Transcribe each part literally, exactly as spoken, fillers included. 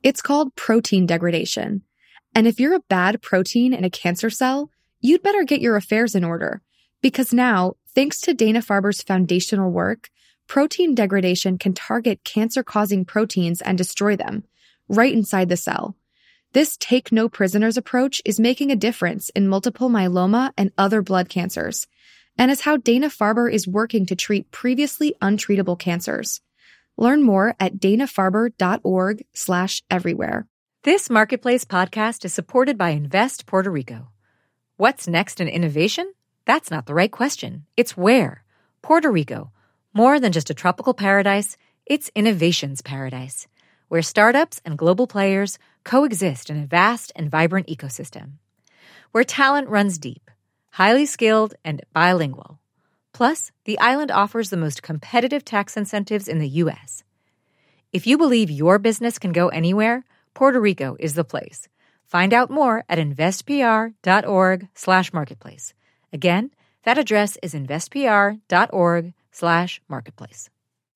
It's called protein degradation. And if you're a bad protein in a cancer cell, you'd better get your affairs in order. Because now, thanks to Dana-Farber's foundational work, protein degradation can target cancer-causing proteins and destroy them, right inside the cell. This take-no-prisoners approach is making a difference in multiple myeloma and other blood cancers, and is how Dana-Farber is working to treat previously untreatable cancers. Learn more at dana-farber.org slash everywhere. This Marketplace podcast is supported by Invest Puerto Rico. What's next in innovation? That's not the right question. It's where. Puerto Rico. More than just a tropical paradise, it's innovation's paradise, where startups and global players coexist in a vast and vibrant ecosystem. Where talent runs deep, highly skilled, and bilingual. Plus, the island offers the most competitive tax incentives in the U S. If you believe your business can go anywhere, Puerto Rico is the place. Find out more at investpr.org slash marketplace. Again, that address is investpr.org slash marketplace.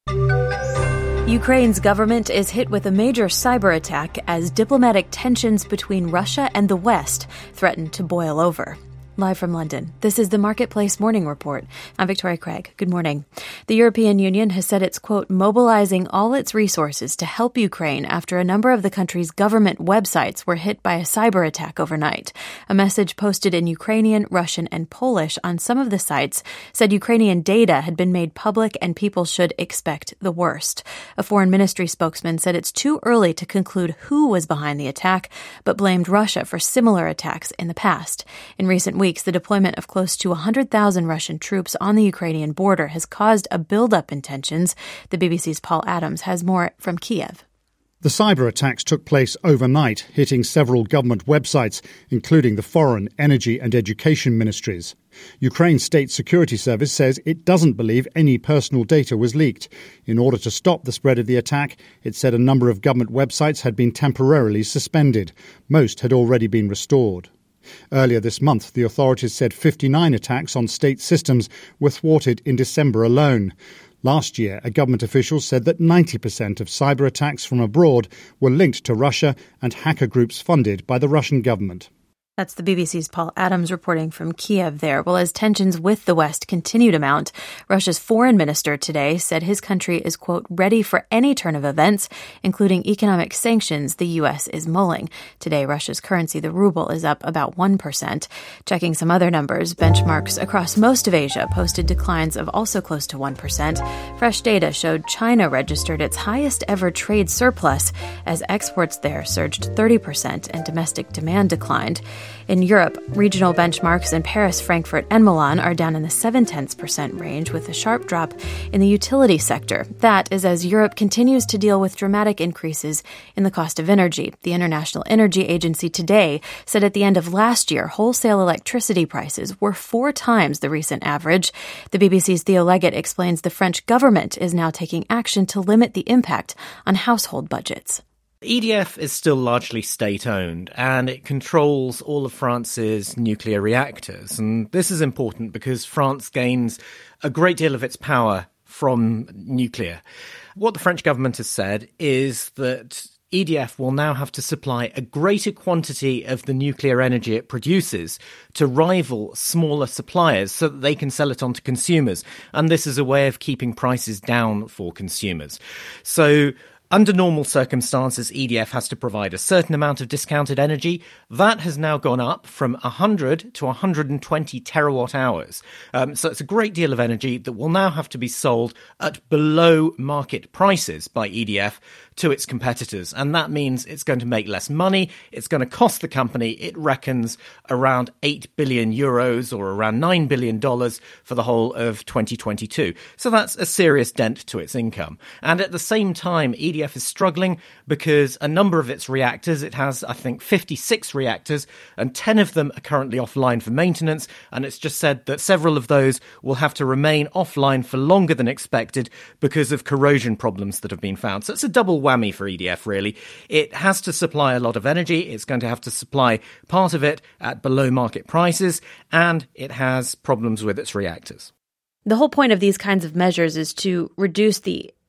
Ukraine's government is hit with a major cyber attack as diplomatic tensions between Russia and the West threaten to boil over. Live from London, this is the Marketplace Morning Report. I'm Victoria Craig. Good morning. The European Union has said it's, quote, mobilizing all its resources to help Ukraine after a number of the country's government websites were hit by a cyber attack overnight. A message posted in Ukrainian, Russian, and Polish on some of the sites said Ukrainian data had been made public and people should expect the worst. A foreign ministry spokesman said it's too early to conclude who was behind the attack, but blamed Russia for similar attacks in the past. In recent weeks, the deployment of close to one hundred thousand Russian troops on the Ukrainian border has caused a buildup in tensions. The B B C's Paul Adams has more from Kiev. The cyber attacks took place overnight, hitting several government websites, including the Foreign, Energy and Education ministries. Ukraine's State Security Service says it doesn't believe any personal data was leaked. In order to stop the spread of the attack, it said a number of government websites had been temporarily suspended. Most had already been restored. Earlier this month, the authorities said fifty-nine attacks on state systems were thwarted in December alone. Last year, a government official said that ninety percent of cyber attacks from abroad were linked to Russia and hacker groups funded by the Russian government. That's the B B C's Paul Adams reporting from Kiev there. Well, as tensions with the West continue to mount, Russia's foreign minister today said his country is, quote, ready for any turn of events, including economic sanctions the U S is mulling. Today, Russia's currency, the ruble, is up about one percent. Checking some other numbers, benchmarks across most of Asia posted declines of also close to one percent. Fresh data showed China registered its highest ever trade surplus as exports there surged thirty percent and domestic demand declined. In Europe, regional benchmarks in Paris, Frankfurt, and Milan are down in the seven-tenths percent range with a sharp drop in the utility sector. That is as Europe continues to deal with dramatic increases in the cost of energy. The International Energy Agency today said at the end of last year, wholesale electricity prices were four times the recent average. The B B C's Theo Leggett explains the French government is now taking action to limit the impact on household budgets. E D F is still largely state-owned, and it controls all of France's nuclear reactors. And this is important because France gains a great deal of its power from nuclear. What the French government has said is that E D F will now have to supply a greater quantity of the nuclear energy it produces to rival smaller suppliers so that they can sell it on to consumers. And this is a way of keeping prices down for consumers. So under normal circumstances, E D F has to provide a certain amount of discounted energy. That has now gone up from one hundred to one hundred twenty terawatt hours. Um, so it's a great deal of energy that will now have to be sold at below market prices by E D F to its competitors. And that means it's going to make less money. It's going to cost the company, it reckons, around eight billion euros or around nine billion dollars for the whole of twenty twenty-two. So that's a serious dent to its income. And at the same time, E D F is struggling because a number of its reactors, it has, I think, fifty-six reactors, and ten of them are currently offline for maintenance. And it's just said that several of those will have to remain offline for longer than expected because of corrosion problems that have been found. So it's a double whammy for E D F, really. It has to supply a lot of energy. It's going to have to supply part of it at below market prices, and it has problems with its reactors. The whole point of these kinds of measures is to reduce the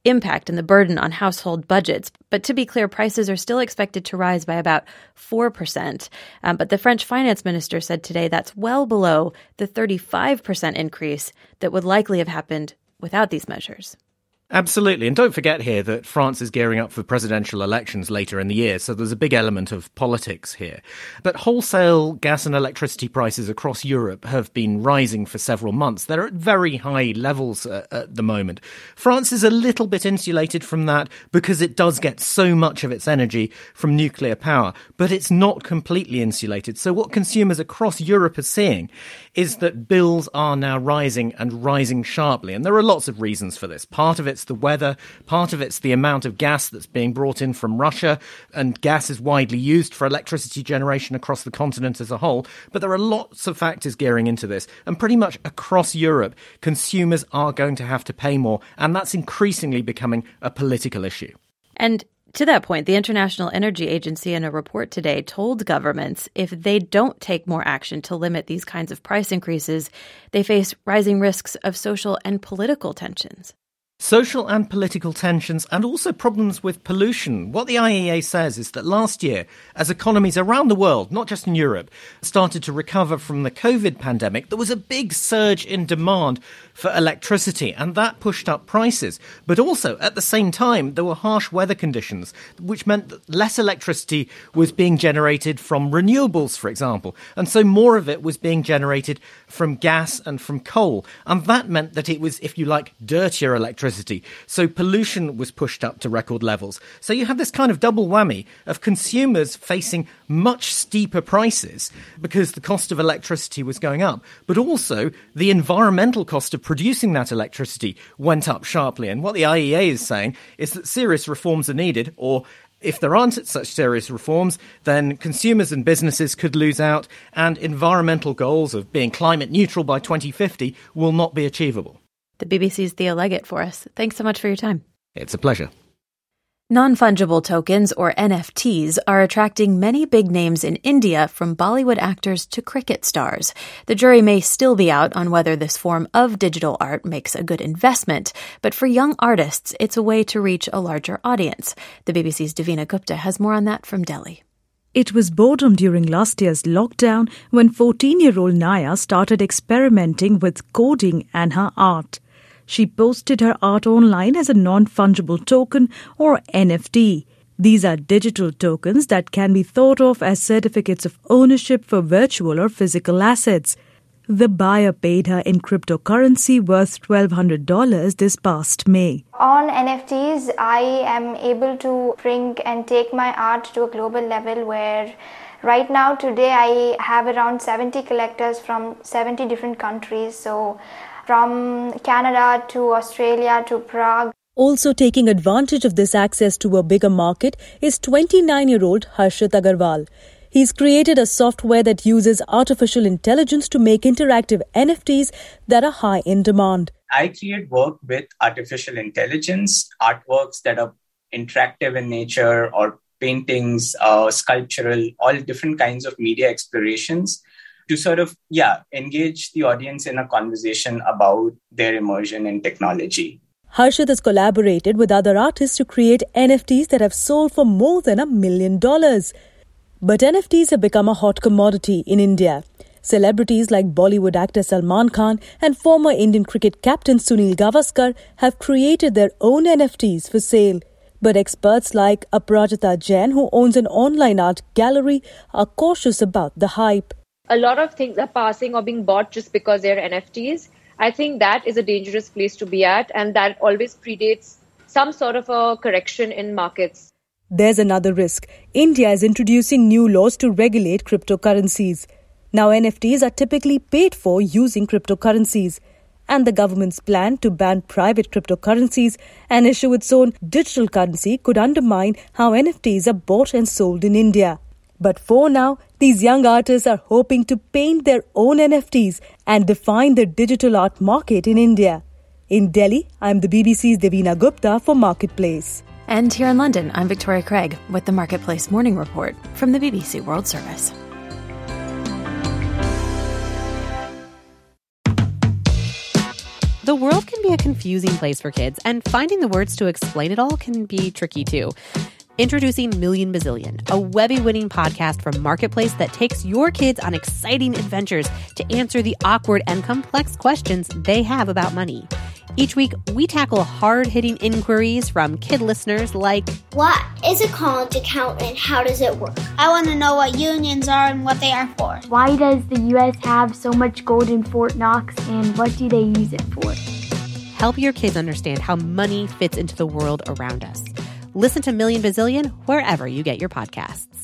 impact and the burden on household budgets. But to be clear, prices are still expected to rise by about four percent. Um, but the French finance minister said today that's well below the thirty-five percent increase that would likely have happened without these measures. Absolutely. And don't forget here that France is gearing up for presidential elections later in the year, so there's a big element of politics here. But wholesale gas and electricity prices across Europe have been rising for several months. They're at very high levels uh, at the moment. France is a little bit insulated from that because it does get so much of its energy from nuclear power, but it's not completely insulated. So what consumers across Europe are seeing is that bills are now rising and rising sharply. And there are lots of reasons for this. Part of it's the weather, part of it's the amount of gas that's being brought in from Russia, and gas is widely used for electricity generation across the continent as a whole. But there are lots of factors gearing into this, and pretty much across Europe, consumers are going to have to pay more, and that's increasingly becoming a political issue. And to that point, the International Energy Agency in a report today told governments if they don't take more action to limit these kinds of price increases, they face rising risks of social and political tensions. Social and political tensions, and also problems with pollution. What the I E A says is that last year, as economies around the world, not just in Europe, started to recover from the COVID pandemic, there was a big surge in demand for electricity, and that pushed up prices. But also, at the same time, there were harsh weather conditions, which meant that less electricity was being generated from renewables, for example. And so more of it was being generated from gas and from coal. And that meant that it was, if you like, dirtier electricity. So pollution was pushed up to record levels. So you had this kind of double whammy of consumers facing much steeper prices because the cost of electricity was going up, but also the environmental cost of producing that electricity went up sharply. And what the I E A is saying is that serious reforms are needed, or if there aren't such serious reforms, then consumers and businesses could lose out, and environmental goals of being climate neutral by twenty fifty will not be achievable. The B B C's Theo Leggett for us. Thanks so much for your time. It's a pleasure. Non-fungible tokens, or N F Ts, are attracting many big names in India, from Bollywood actors to cricket stars. The jury may still be out on whether this form of digital art makes a good investment, but for young artists, it's a way to reach a larger audience. The B B C's Davina Gupta has more on that from Delhi. It was boredom during last year's lockdown when fourteen-year-old Naya started experimenting with coding and her art. She posted her art online as a non-fungible token, or N F T. These are digital tokens that can be thought of as certificates of ownership for virtual or physical assets. The buyer paid her in cryptocurrency worth twelve hundred dollars this past May. On N F Ts, I am able to bring and take my art to a global level where right now, today, I have around seventy collectors from seventy different countries. So from Canada to Australia to Prague. Also taking advantage of this access to a bigger market is twenty-nine-year-old Harshit Agarwal. He's created a software that uses artificial intelligence to make interactive N F Ts that are high in demand. I create work with artificial intelligence, artworks that are interactive in nature, or paintings, uh, sculptural, all different kinds of media explorations to sort of, yeah, engage the audience in a conversation about their immersion in technology. Harshit has collaborated with other artists to create N F Ts that have sold for more than a million dollars. But N F Ts have become a hot commodity in India. Celebrities like Bollywood actor Salman Khan and former Indian cricket captain Sunil Gavaskar have created their own N F Ts for sale. But experts like Aparajita Jain, who owns an online art gallery, are cautious about the hype. A lot of things are passing or being bought just because they're N F Ts. I think that is a dangerous place to be at, and that always predates some sort of a correction in markets. There's another risk. India is introducing new laws to regulate cryptocurrencies. Now N F Ts are typically paid for using cryptocurrencies. And the government's plan to ban private cryptocurrencies and issue its own digital currency could undermine how N F Ts are bought and sold in India. But for now, these young artists are hoping to paint their own N F Ts and define the digital art market in India. In Delhi, I'm the B B C's Davina Gupta for Marketplace. And here in London, I'm Victoria Craig with the Marketplace Morning Report from the B B C World Service. The world can be a confusing place for kids, and finding the words to explain it all can be tricky too. Introducing Million Bazillion, a Webby-winning podcast from Marketplace that takes your kids on exciting adventures to answer the awkward and complex questions they have about money. Each week, we tackle hard-hitting inquiries from kid listeners like, what is a college account and how does it work? I want to know what unions are and what they are for. Why does the U S have so much gold in Fort Knox and what do they use it for? Help your kids understand how money fits into the world around us. Listen to Million Bazillion wherever you get your podcasts.